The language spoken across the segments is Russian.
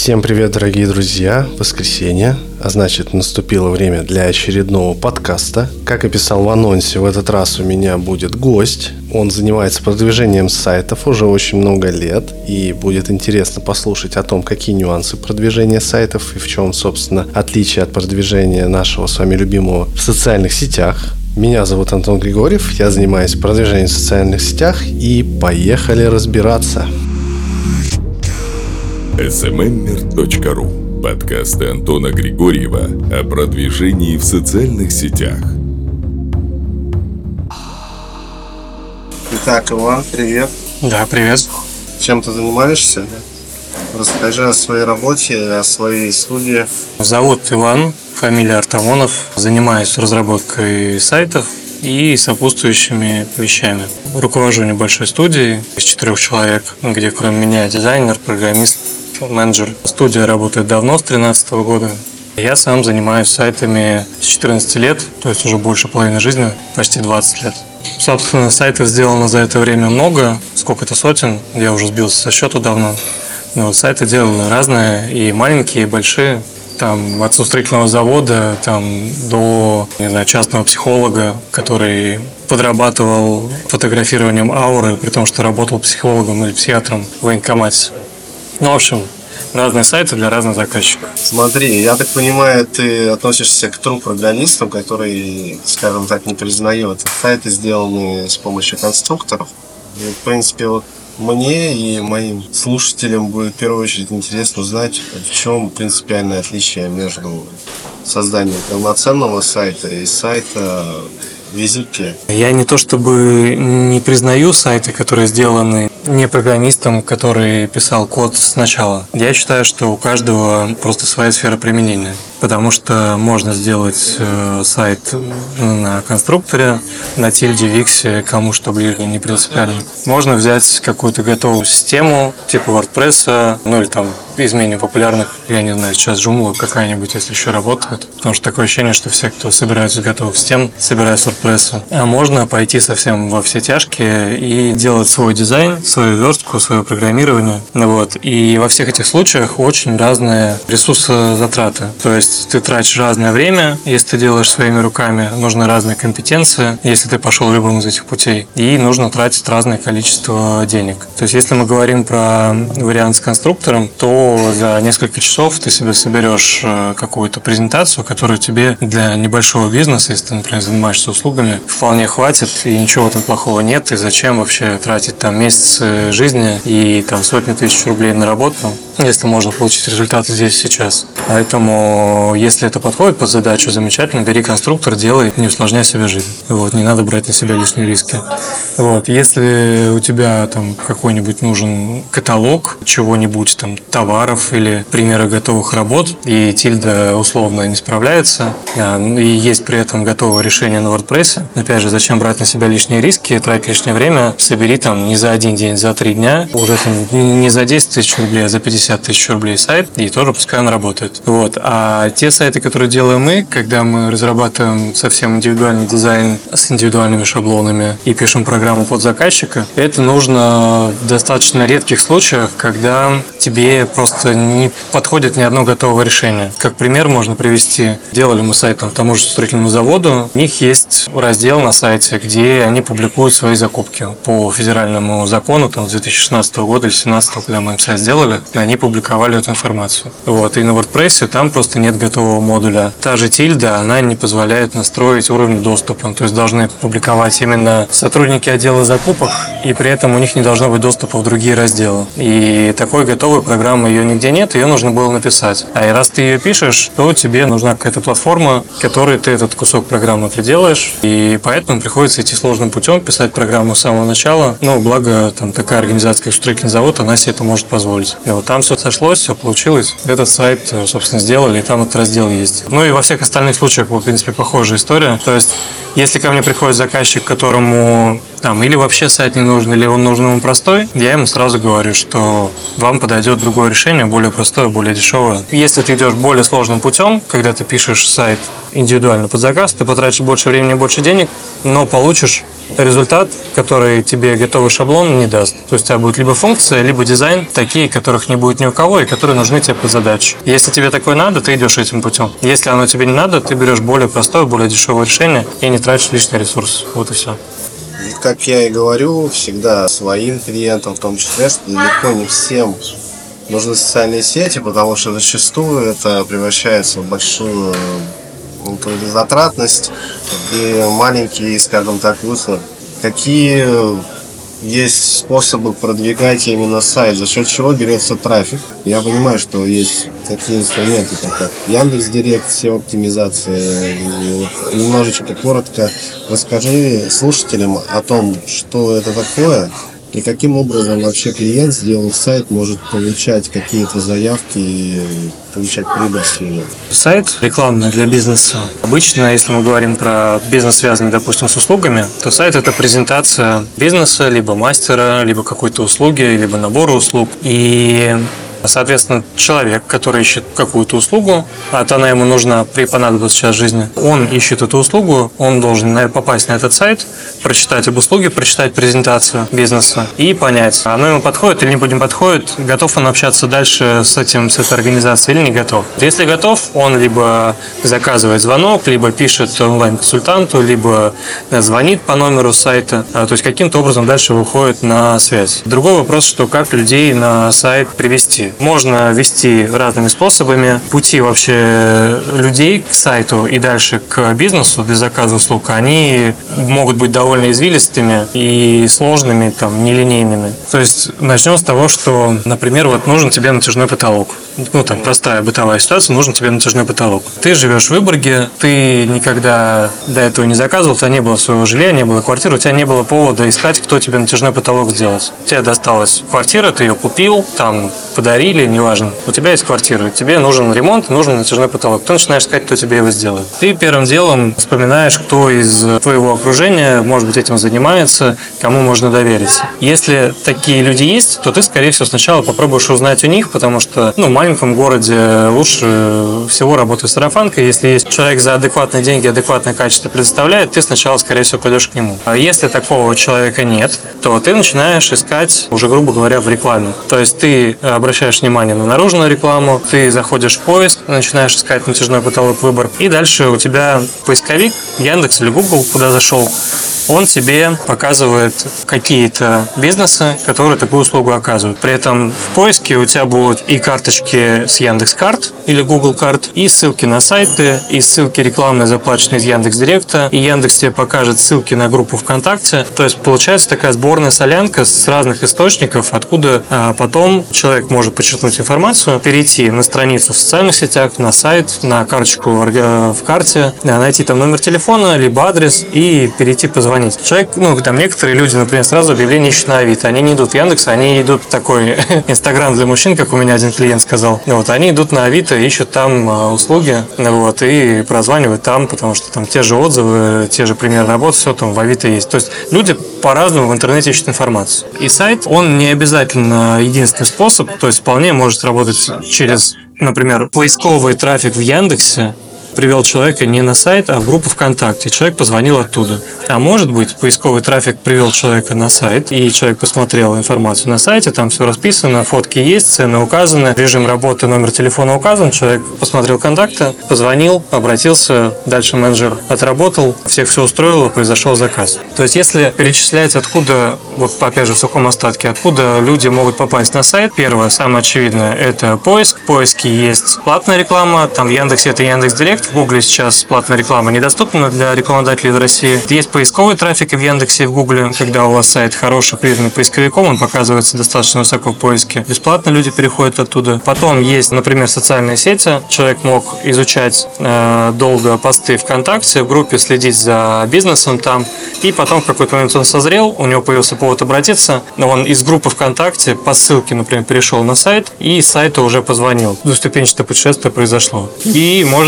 Всем привет, дорогие друзья! Воскресенье, а значит, наступило время для очередного подкаста. Как и писал в анонсе, в этот раз у меня будет гость. Он занимается продвижением сайтов уже очень много лет, и будет интересно послушать о том, какие нюансы продвижения сайтов и в чем, собственно, отличие от продвижения нашего с вами любимого в социальных сетях. Меня зовут Антон Григорьев, я занимаюсь продвижением в социальных сетях, и поехали разбираться. smmmer.ru. Подкасты Антона Григорьева о продвижении в социальных сетях. Итак, Иван, привет. Да, привет. Чем ты занимаешься? Расскажи о своей работе, о своей студии. Зовут Иван, фамилия Артамонов. Занимаюсь разработкой сайтов и сопутствующими вещами. Руковожу небольшой студией из 4 человек, где кроме меня дизайнер, программист, менеджер. Студия работает давно, с 2013 года. Я сам занимаюсь сайтами с 14 лет, то есть уже больше половины жизни, почти 20 лет. Собственно, сайтов сделано за это время много, сколько-то сотен, я уже сбился со счета давно. Но сайты делали разные, и маленькие, и большие. Там от строительного завода до, частного психолога, который подрабатывал фотографированием ауры, при том, что работал психологом или психиатром в военкомате. В общем, разные сайты для разных заказчиков. Смотри, я так понимаю, ты относишься к тру программистам, которые, скажем так, не признают. Сайты сделаны с помощью конструкторов. И, в принципе, мне и моим слушателям будет в первую очередь интересно узнать, в чем принципиальное отличие между созданием полноценного сайта и сайта визитки. Я не то чтобы не признаю сайты, которые сделаны не программистом, который писал код сначала. Я считаю, что у каждого просто своя сфера применения. Потому что можно сделать сайт на конструкторе, на тильде, виксе, кому что ближе, не принципиально. Можно взять какую-то готовую систему, типа WordPress, или из менее популярных, я не знаю, сейчас Joomla какая-нибудь, если еще работает. Потому что такое ощущение, что все, кто собираются готовых систем, собираются WordPress. А можно пойти совсем во все тяжкие и делать свой дизайн, свою верстку, свое программирование. И во всех этих случаях очень разные ресурсозатраты. То есть ты тратишь разное время, если ты делаешь своими руками, нужны разные компетенции, если ты пошел любым из этих путей, и нужно тратить разное количество денег. То есть если мы говорим про вариант с конструктором, то за несколько часов ты себе соберешь какую-то презентацию, которую тебе для небольшого бизнеса, если ты, например, занимаешься услугами, вполне хватит, и ничего там плохого нет, и зачем вообще тратить месяцы жизни и сотни тысяч рублей на работу, если можно получить результаты здесь и сейчас. Поэтому, если это подходит под задачу, замечательно, бери конструктор, делай, не усложняй себе жизнь. Не надо брать на себя лишние риски. Если у тебя какой-нибудь нужен каталог чего-нибудь, товаров или примеры готовых работ, и тильда условно не справляется, и есть при этом готовое решение на WordPress, опять же, зачем брать на себя лишние риски, тратить лишнее время, собери не за один день, за 3 дня, уже не за 10 тысяч рублей, а за 50 тысяч рублей сайт, и тоже пускай он работает. А те сайты, которые делаем мы, когда мы разрабатываем совсем индивидуальный дизайн с индивидуальными шаблонами и пишем программу под заказчика, это нужно в достаточно редких случаях, когда тебе просто не подходит ни одно готовое решение. Как пример можно привести. Делали мы сайт тому же строительному заводу. У них есть раздел на сайте, где они публикуют свои закупки по федеральному закону с 2016 года или 2017, когда мы им сайт сделали, они публиковали эту информацию. И на WordPress там просто нет готового модуля. Та же тильда, она не позволяет настроить уровень доступа. То есть должны публиковать именно сотрудники отдела закупок, и при этом у них не должно быть доступа в другие разделы. И такой готовой программы ее нигде нет, ее нужно было написать. А раз ты ее пишешь, то тебе нужна какая-то платформа, которой ты этот кусок программы приделаешь, и поэтому приходится идти сложным путем, писать программу с самого начала. Благо такая организация, как строительный завод, она себе это может позволить. И там все сошлось, все получилось. Этот сайт, собственно, сделали, и там этот раздел есть. И во всех остальных случаях, в принципе, похожая история. То есть, если ко мне приходит заказчик, которому или вообще сайт не нужен, или он нужен ему простой, я ему сразу говорю, что вам подойдет другое решение, более простое, более дешевое. Если ты идешь более сложным путем, когда ты пишешь сайт индивидуально под заказ, ты потратишь больше времени, больше денег, но получишь результат, который тебе готовый шаблон не даст. То есть у тебя будет либо функция, либо дизайн, такие, которых не будет ни у кого и которые нужны тебе под задачу. Если тебе такое надо, ты идешь этим путем. Если оно тебе не надо, ты берешь более простое, более дешевое решение и не тратишь лишний ресурс. Вот и все. Как я и говорю, всегда своим клиентам, в том числе, что далеко не всем нужны социальные сети, потому что зачастую это превращается в большую трудозатратность и маленькие, скажем так, высылки. Какие есть способы продвигать именно сайт, за счет чего берется трафик? Я понимаю, что есть такие инструменты, как Яндекс.Директ, SEO-оптимизация. Немножечко коротко расскажи слушателям о том, что это такое, и каким образом вообще клиент, сделав сайт, может получать какие-то заявки и получать прибыль с него. Сайт рекламный для бизнеса. Обычно, если мы говорим про бизнес, связанный, допустим, с услугами, то сайт – это презентация бизнеса, либо мастера, либо какой-то услуги, либо набора услуг. И соответственно, человек, который ищет какую-то услугу, а она ему нужна, понадобится сейчас в жизни, он ищет эту услугу, он должен попасть на этот сайт, прочитать об услуге, прочитать презентацию бизнеса и понять, оно ему подходит или не подходит, готов он общаться дальше с этой организацией или не готов. Если готов, он либо заказывает звонок, либо пишет онлайн-консультанту, либо звонит по номеру сайта, то есть каким-то образом дальше выходит на связь. Другой вопрос, что как людей на сайт привести. Можно вести разными способами. Пути вообще людей к сайту и дальше к бизнесу для заказа услуг, они могут быть довольно извилистыми и сложными, нелинейными. То есть начнем с того, что, например, нужен тебе натяжной потолок. Простая бытовая ситуация, нужен тебе натяжной потолок. Ты живешь в Выборге, ты никогда до этого не заказывал, у тебя не было своего жилья, не было квартиры, у тебя не было повода искать, кто тебе натяжной потолок сделает. Тебе досталась квартира, ты ее купил, подарили, неважно. У тебя есть квартира, тебе нужен ремонт, нужен натяжной потолок. Ты начинаешь искать, кто тебе его сделает. Ты первым делом вспоминаешь, кто из твоего окружения, может быть, этим занимается, кому можно довериться. Если такие люди есть, то ты, скорее всего, сначала попробуешь узнать у них, потому что, в маленьком городе лучше всего работать сарафанкой. Если есть человек за адекватные деньги, адекватное качество предоставляет, ты сначала, скорее всего, пойдешь к нему. А если такого человека нет, то ты начинаешь искать, уже, грубо говоря, в рекламе. То есть ты обращаешь внимание на наружную рекламу, ты заходишь в поиск, начинаешь искать натяжной потолок, выбор, и дальше у тебя поисковик, Яндекс или Google, куда зашел, он тебе показывает какие-то бизнесы, которые такую услугу оказывают. При этом в поиске у тебя будут и карточки с Яндекс.Карт или Google карт, и ссылки на сайты, и ссылки рекламные, заплаченные из Яндекс.Директа, и Яндекс тебе покажет ссылки на группу ВКонтакте. То есть получается такая сборная солянка с разных источников, откуда потом человек может подчеркнуть информацию, перейти на страницу в социальных сетях, на сайт, на карточку в карте, найти номер телефона, либо адрес и перейти позвонить. Человек, некоторые люди, например, сразу объявление ищут на Авито. Они не идут в Яндекс, они идут в такой Инстаграм для мужчин, как у меня один клиент сказал. Они идут на Авито, ищут там услуги, и прозванивают там, потому что там те же отзывы, те же примеры работы, все там в Авито есть. То есть люди по-разному в интернете ищут информацию. И сайт, он не обязательно единственный способ, то есть вполне может работать через, например, поисковый трафик в Яндексе, привел человека не на сайт, а в группу ВКонтакте. Человек позвонил оттуда. А может быть, поисковый трафик привел человека на сайт, и человек посмотрел информацию на сайте, там все расписано, фотки есть, цены указаны, режим работы, номер телефона указан, человек посмотрел контакты, позвонил, обратился, дальше менеджер отработал, всех все устроило, произошел заказ. То есть, если перечислять, откуда, опять же, в сухом остатке, откуда люди могут попасть на сайт, первое, самое очевидное, это поиск. В поиске есть платная реклама, там в Яндексе это Яндекс.Директ, в Гугле сейчас платная реклама недоступна для рекламодателей в России. Есть поисковый трафик и в Яндексе, и в Гугле. Когда у вас сайт хороший, признанный поисковиком, он показывается достаточно высоко в поиске. Бесплатно люди переходят оттуда. Потом есть, например, социальные сети. Человек мог изучать долго посты ВКонтакте, в группе следить за бизнесом там. И потом в какой-то момент он созрел, у него появился повод обратиться. Но он из группы ВКонтакте по ссылке, например, перешел на сайт, и с сайта уже позвонил. Двуступенчатое путешествие произошло. И, может быть,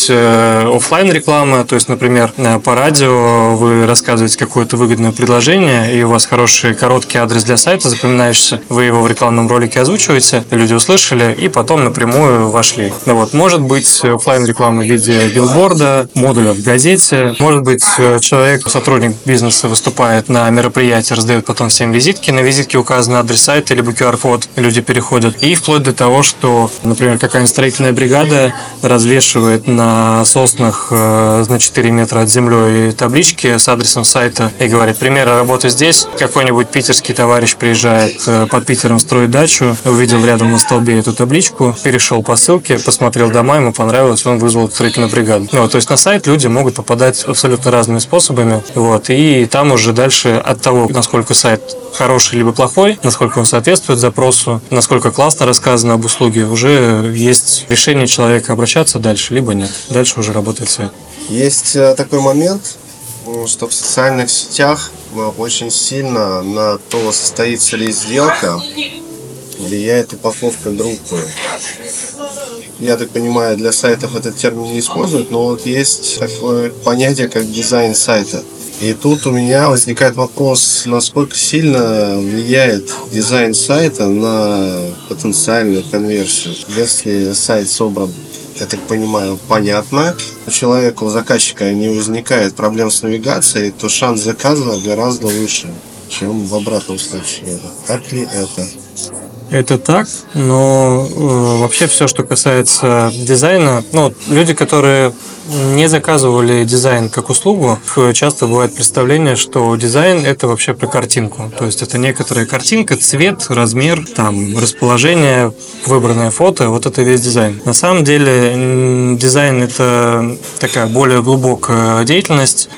офлайн реклама, то есть, например, по радио вы рассказываете какое-то выгодное предложение, и у вас хороший короткий адрес для сайта запоминающийся, вы его в рекламном ролике озвучиваете, люди услышали и потом напрямую вошли. Вот. Может быть офлайн реклама в виде билборда, модуля в газете, может быть человек, сотрудник бизнеса выступает на мероприятии, раздает потом всем визитки, на визитке указан адрес сайта либо QR-код, люди переходят, и вплоть до того, что, например, какая-нибудь строительная бригада развешивает на соснах на 4 метра от земли таблички с адресом сайта и говорит: примеры работы здесь. Какой-нибудь питерский товарищ приезжает под Питером строить дачу, увидел рядом на столбе эту табличку, перешел по ссылке, посмотрел дома, ему понравилось, он вызвал строительную бригаду. То есть на сайт люди могут попадать абсолютно разными способами, и там уже дальше от того, насколько сайт хороший либо плохой, насколько он соответствует запросу, насколько классно рассказано об услуге, уже есть решение человека обращаться дальше, либо нет. Дальше уже работает сайт. Есть такой момент, что в социальных сетях очень сильно на то, состоится ли сделка, влияет упаковка группы. Я так понимаю, для сайтов этот термин не используют, но вот есть такое понятие, как дизайн сайта. И тут у меня возникает вопрос, насколько сильно влияет дизайн сайта на потенциальную конверсию. Если сайт собран, я так понимаю, понятно, у человека, у заказчика не возникает проблем с навигацией, то шанс заказа гораздо выше, чем в обратном случае. Так ли это? Это так, но вообще все, что касается дизайна, люди, которые не заказывали дизайн как услугу, часто бывает представление, что дизайн – это вообще про картинку. То есть это некоторая картинка, цвет, размер, расположение, выбранное фото, вот это весь дизайн. На самом деле дизайн – это такая более глубокая деятельность,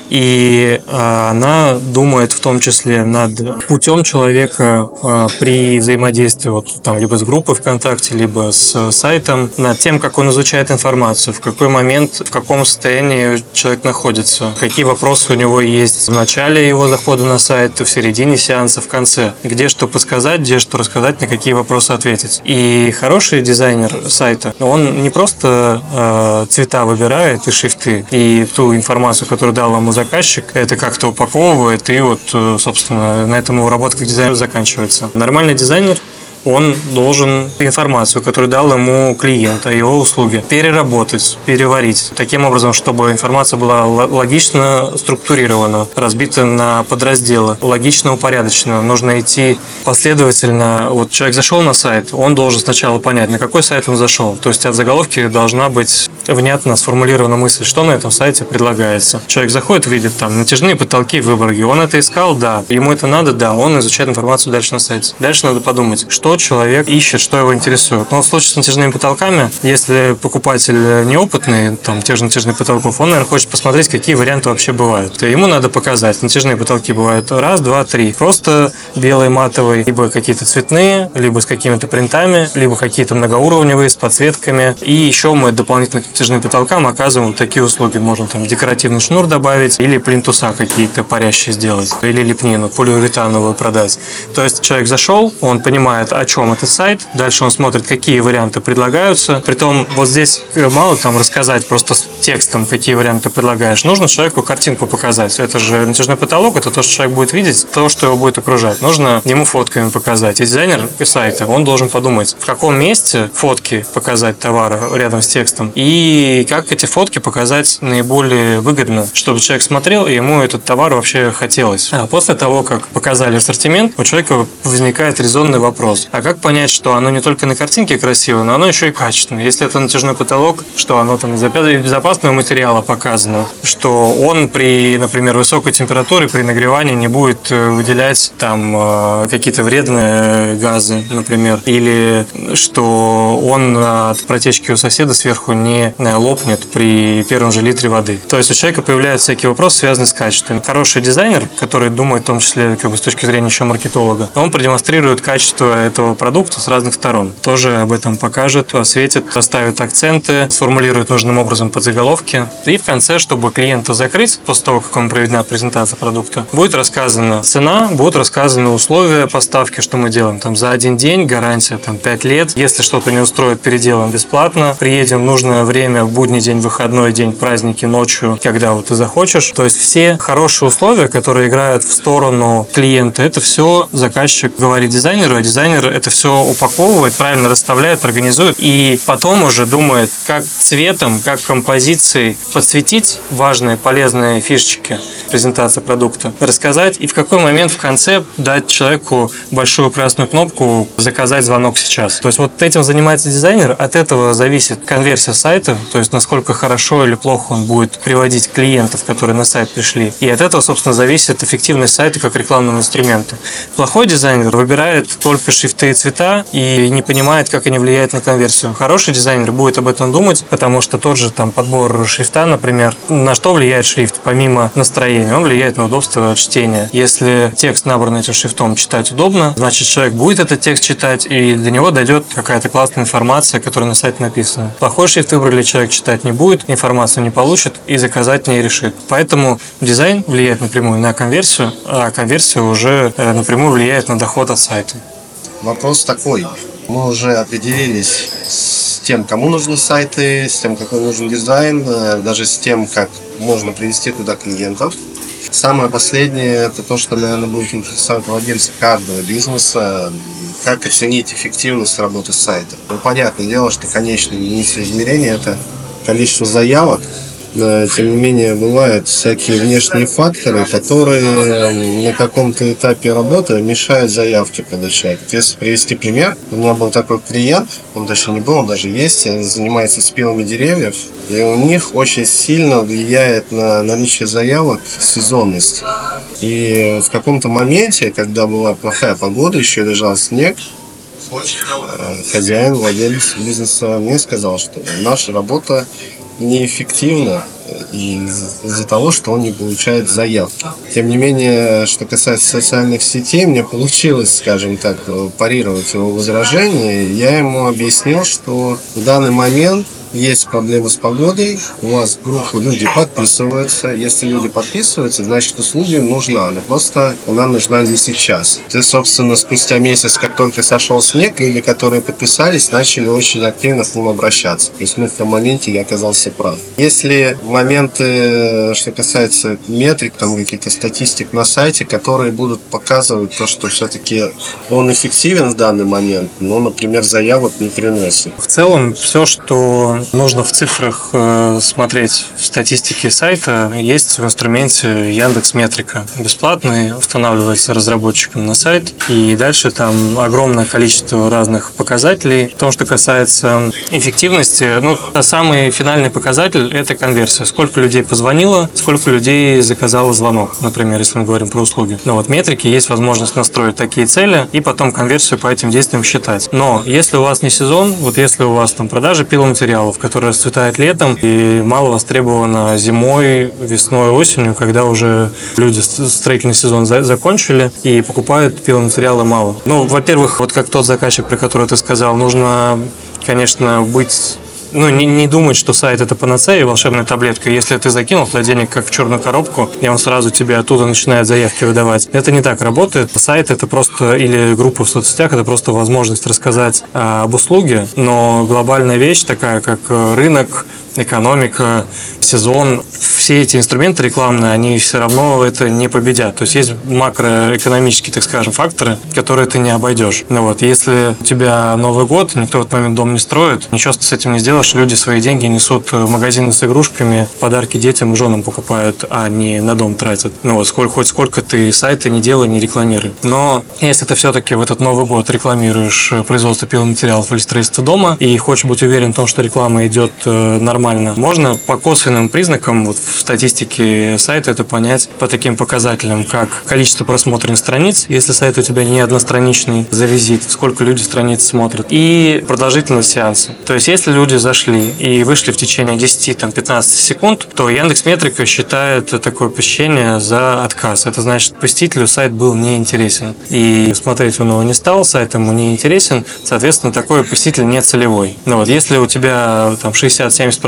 и она думает в том числе над путем человека при взаимодействии либо с группой ВКонтакте, либо с сайтом, над тем, как он изучает информацию, в какой момент, в каком состоянии человек находится, какие вопросы у него есть в начале его захода на сайт, в середине сеанса, в конце, где что подсказать, где что рассказать, на какие вопросы ответить. И хороший дизайнер сайта, он не просто цвета выбирает и шрифты, и ту информацию, которую дал ему заказчик, это как-то упаковывает, и собственно, на этом его работа как дизайнер заканчивается. Нормальный дизайнер, он должен информацию, которую дал ему клиент о его услуге, переработать, переварить таким образом, чтобы информация была логично структурирована, разбита на подразделы, логично упорядочена. Нужно идти последовательно. Человек зашел на сайт, он должен сначала понять, на какой сайт он зашел. То есть от заголовки должна быть внятно сформулирована мысль, что на этом сайте предлагается. Человек заходит, видит натяжные потолки в Выборге. Он это искал, да. Ему это надо, да. Он изучает информацию дальше на сайте. Дальше надо подумать, что человек ищет, что его интересует. В случае с натяжными потолками, если покупатель неопытный, тех же натяжных потолков, он, наверное, хочет посмотреть, какие варианты вообще бывают. Ему надо показать. Натяжные потолки бывают 1, 2, 3. Просто белый, матовый, либо какие-то цветные, либо с какими-то принтами, либо какие-то многоуровневые с подсветками. И еще мы дополнительно к натяжным потолкам оказываем такие услуги. Можем декоративный шнур добавить, или плинтуса какие-то парящие сделать, или лепнину полиуретановую продать. То есть человек зашел, он понимает, о чем этот сайт, дальше он смотрит, какие варианты предлагаются. Притом здесь мало рассказать просто с текстом, какие варианты предлагаешь. Нужно человеку картинку показать. Это же натяжной потолок, это то, что человек будет видеть, то, что его будет окружать. Нужно ему фотками показать. И дизайнер сайта, он должен подумать, в каком месте фотки показать товара рядом с текстом, и как эти фотки показать наиболее выгодно, чтобы человек смотрел, и ему этот товар вообще хотелось. А после того, как показали ассортимент, у человека возникает резонный вопрос. А как понять, что оно не только на картинке красиво, но оно еще и качественное? Если это натяжной потолок, что оно из безопасного материала показано, что он при, например, высокой температуре, при нагревании не будет выделять какие-то вредные газы, например, или что он от протечки у соседа сверху не лопнет при первом же литре воды. То есть у человека появляются всякие вопросы, связанные с качеством. Хороший дизайнер, который думает в том числе с точки зрения еще маркетолога, он продемонстрирует качество этого продукта с разных сторон. Тоже об этом покажет, осветит, расставит акценты, сформулирует нужным образом подзаголовки. И в конце, чтобы клиента закрыть, после того, как ему проведена презентация продукта, будет рассказана цена, будут рассказаны условия поставки, что мы делаем. За 1 день гарантия 5 лет. Если что-то не устроит, переделаем бесплатно. Приедем в нужное время время, в будний день, выходной день, праздники, ночью, когда вот ты захочешь. То есть все хорошие условия, которые играют в сторону клиента, это все заказчик говорит дизайнеру, а дизайнер это все упаковывает, правильно расставляет, организует, и потом уже думает, как цветом, как композицией подсветить важные, полезные фишечки презентации продукта, рассказать, и в какой момент в конце дать человеку большую красную кнопку «Заказать звонок сейчас». То есть вот этим занимается дизайнер, от этого зависит конверсия сайта, то есть насколько хорошо или плохо он будет приводить клиентов, которые на сайт пришли. И от этого, собственно, зависит эффективность сайта как рекламного инструмента. Плохой дизайнер выбирает только шрифты и цвета и не понимает, как они влияют на конверсию. Хороший дизайнер будет об этом думать, потому что тот же там подбор шрифта, например, на что влияет шрифт, помимо настроения, он влияет на удобство чтения. Если текст набран этим шрифтом, читать удобно, значит, человек будет этот текст читать, и до него дойдет какая-то классная информация, которая на сайте написана. Плохой шрифт выбрали, человек читать не будет, информацию не получит и заказать не решит. Поэтому дизайн влияет напрямую на конверсию, а конверсия уже напрямую влияет на доход от сайта. Вопрос такой. Мы уже определились с тем, кому нужны сайты, с тем, какой нужен дизайн, даже с тем, как можно привести туда клиентов. Самое последнее, это то, что, наверное, будет интересовать владельца каждого бизнеса, как оценить эффективность работы сайта. Ну, понятное дело, что конечное измерение – это количество заявок. Тем не менее, бывают всякие внешние факторы, которые на каком-то этапе работы мешают заявке получать. Если привести пример, у меня был такой клиент, он даже не был, он даже есть, он занимается спилами деревьев, и у них очень сильно влияет на наличие заявок сезонность. И в каком-то моменте, когда была плохая погода, еще лежал снег, хозяин, владелец бизнеса мне сказал, что наша работа неэффективно из-за того, что он не получает заявки. Тем не менее, что касается социальных сетей, мне получилось, скажем так, парировать его возражение. Я ему объяснил, что в данный момент есть проблемы с погодой, у вас в группу люди подписываются. Если люди подписываются, значит, услуга нужна. Но просто она нужна не сейчас. Ты, собственно, спустя месяц, как только сошел снег, люди, которые подписались, начали очень активно к ним обращаться. То есть в том моменте я оказался прав. Если моменты, что касается метрик, там каких-то статистик на сайте, которые будут показывать то, что все-таки он эффективен в данный момент, но, например, заявок не приносит. В целом, все, что нужно в цифрах смотреть в статистике сайта, есть в инструменте Яндекс.Метрика. Бесплатный, устанавливается разработчиком на сайт, и дальше там огромное количество разных показателей. В том, что касается эффективности, самый финальный показатель – это конверсия. Сколько людей позвонило, сколько людей заказало звонок, например, если мы говорим про услуги. В метрике есть возможность настроить такие цели и потом конверсию по этим действиям считать. Но если у вас не сезон, если у вас там продажи пиломатериалов, который расцветает летом и мало востребовано зимой, весной, осенью, когда уже люди строительный сезон закончили и покупают пиломатериалы мало. Во-первых, как тот заказчик, про который ты сказал, нужно, конечно, быть... не думать, что сайт это панацея и волшебная таблетка. Если ты закинул туда денег как в черную коробку, и он сразу тебе оттуда начинает заявки выдавать. Это не так работает. Сайт это просто, или группа в соцсетях, это просто возможность рассказать об услуге, но глобальная вещь такая, как рынок, экономика, сезон, все эти инструменты рекламные, они все равно это не победят. То есть есть макроэкономические, так скажем, факторы, которые ты не обойдешь. Если у тебя Новый год, никто в этот момент дом не строит, ничего ты с этим не сделаешь, люди свои деньги несут в магазины с игрушками, подарки детям и женам покупают, а не на дом тратят. Хоть сколько ты сайты не делай, не рекламируй. Но если ты все-таки в этот Новый год рекламируешь производство пиломатериалов или строительство дома и хочешь быть уверен в том, что реклама идет нормально, можно по косвенным признакам в статистике сайта это понять по таким показателям, как количество просмотренных страниц, если сайт у тебя не одностраничный за визит, сколько люди страниц смотрят, и продолжительность сеанса. То есть, если люди зашли и вышли в течение 10-15 секунд, то Яндекс.Метрика считает такое посещение за отказ. Это значит, посетителю сайт был неинтересен. И смотреть он его не стал, сайт ему не интересен, соответственно, такой посетитель не целевой. Если у тебя 60-70%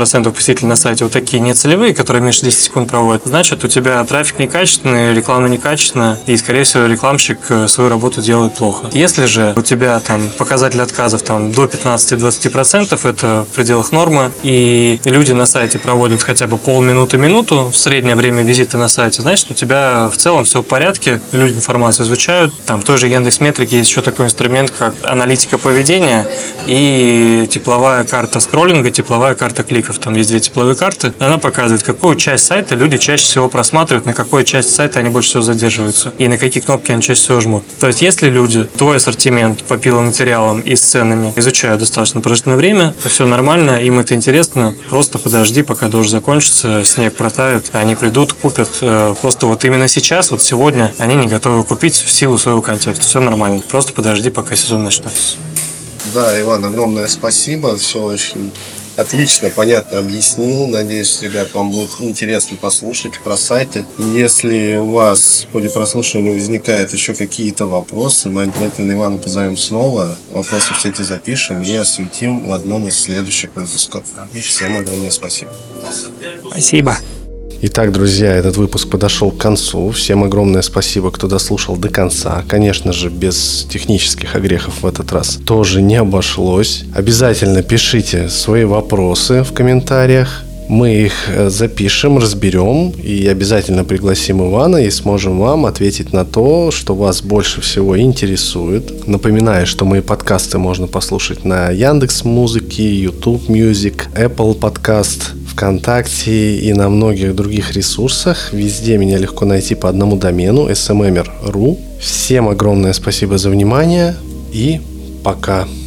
90% посетителей на сайте вот такие нецелевые, которые меньше 10 секунд проводят, значит, у тебя трафик некачественный, реклама некачественная, и, скорее всего, рекламщик свою работу делает плохо. Если же у тебя там показатель отказов там до 15-20%, это в пределах нормы, и люди на сайте проводят хотя бы полминуты-минуту в среднее время визита на сайте, значит, у тебя в целом все в порядке, люди информацию изучают. Там в той же Яндекс.Метрике есть еще такой инструмент, как аналитика поведения и тепловая карта скроллинга, тепловая карта кликов. Там есть 2 тепловые карты. Она показывает, какую часть сайта люди чаще всего просматривают, на какой части сайта они больше всего задерживаются и на какие кнопки они чаще всего жмут. То есть, если люди твой ассортимент по пиломатериалам и с ценами изучают достаточно продолжительное время, то все нормально, им это интересно. Просто подожди, пока дождь закончится, снег протает, они придут, купят. Просто вот именно сейчас, вот сегодня, они не готовы купить в силу своего контекста. Все нормально. Просто подожди, пока сезон начнется. Да, Иван, огромное спасибо. Все очень отлично, понятно объяснил. Надеюсь, ребят, вам будет интересно послушать про сайты. Если у вас в ходе прослушивания возникают еще какие-то вопросы, мы обязательно Ивана позовем снова. Вопросы все эти запишем и осветим в одном из следующих выпусков. Всем огромное спасибо. Спасибо. Итак, друзья, этот выпуск подошел к концу. Всем огромное спасибо, кто дослушал до конца. Конечно же, без технических огрехов в этот раз тоже не обошлось. Обязательно пишите свои вопросы в комментариях. Мы их запишем, разберем и обязательно пригласим Ивана и сможем вам ответить на то, что вас больше всего интересует. Напоминаю, что мои подкасты можно послушать на Яндекс.Музыке, YouTube Music, Apple Podcast, ВКонтакте и на многих других ресурсах. Везде меня легко найти по одному домену smmer.ru. Всем огромное спасибо за внимание и пока.